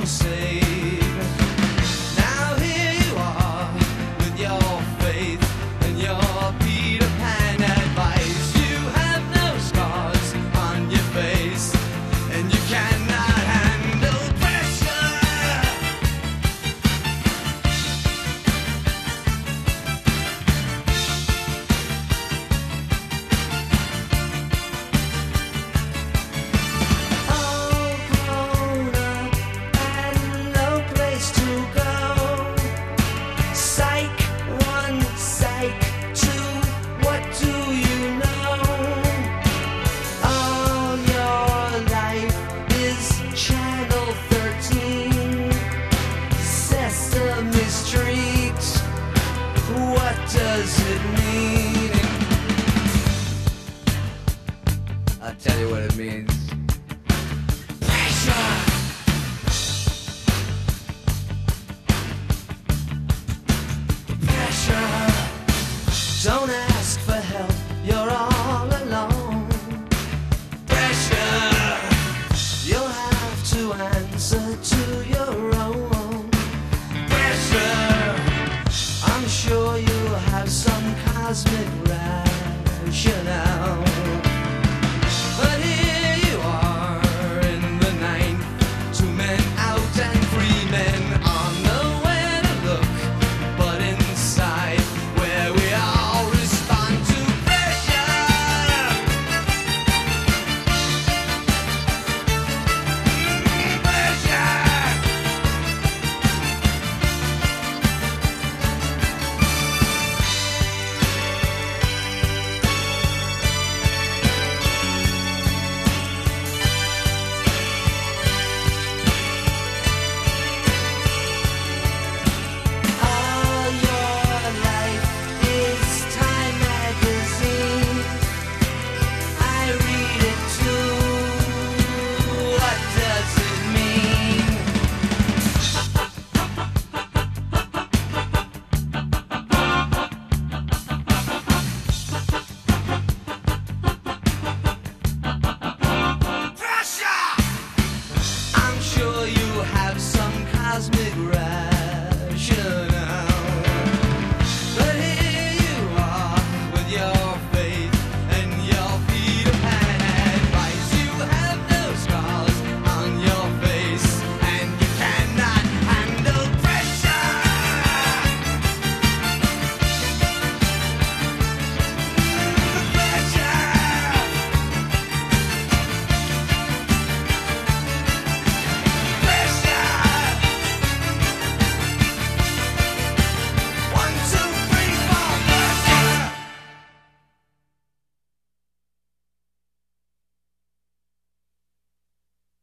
save. Now here you are with your faith and your Peter Pan advice. You have no scars on your face, and you cannot handle pressure. All grown up and no place to go. Psych 1, psych 2, what do you know? All your life is Channel 13, Sesame Street, what does it mean? I'll tell you what it means. Pressure! Pressure! Don't ask for help, you're all alone. Pressure! You'll have to answer to your own. Pressure! I'm sure you have some cosmic rationale. But here you are in the ninth, 2 men out and 3 men on nowhere to look, but inside where we all respond to pressure. Pressure. All your life is Time magazine. I read it too. What does it mean? Pressure! I'm sure you have some cosmic